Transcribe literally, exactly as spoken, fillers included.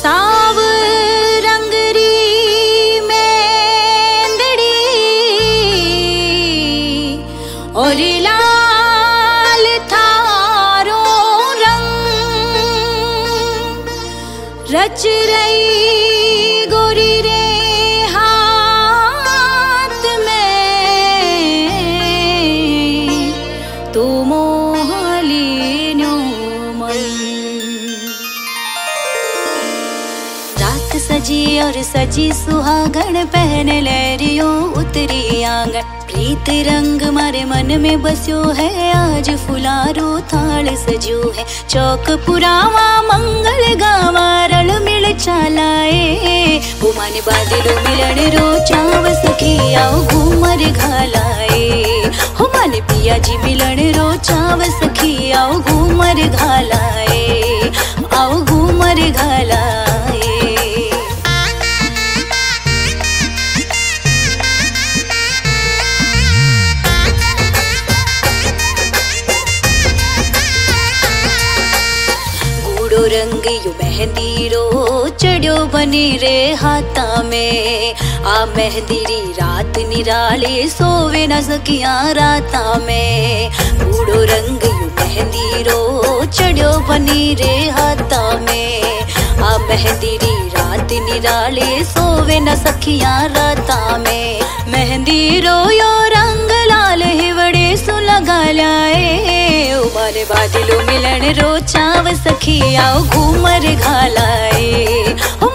साव रंगरी मेंदड़ी और लाल थारो रंग रच रही गोरी रे हाथ में तू मोहली न्यो मन। रात सजी और सजी सुहागण पहन लहरियो उतरी आंगन। प्रीत रंग मारे मन में बस्यो है आज फुलारो थाल सजो है। चौक पुरावा मंगल गावा रल मिल चालाए वो माने बादलो मिलन रो चाव सखी आओ घूमर घालाए। हो माने पिया जी मिलन रो चाव सखी आओ घूमर घालाए आओ घूमर घालाए। रंग यू मेहंदी रो चढ़ो बनी रे हाथा में। आ मेहंदी री रात निराले सोवे न सकिया राता में। बूढ़ो रंग यू मेहंदी रो चढ़ो बनी रे हाथा में। आ मेहंदी री रात निराले सोवे न सकिया राता में। मेहंदी रो यो रंग लाल हिवड़े सु लगा लाए मारे बादलो मिलन रो चाव सखी आओ घूमर घालाए।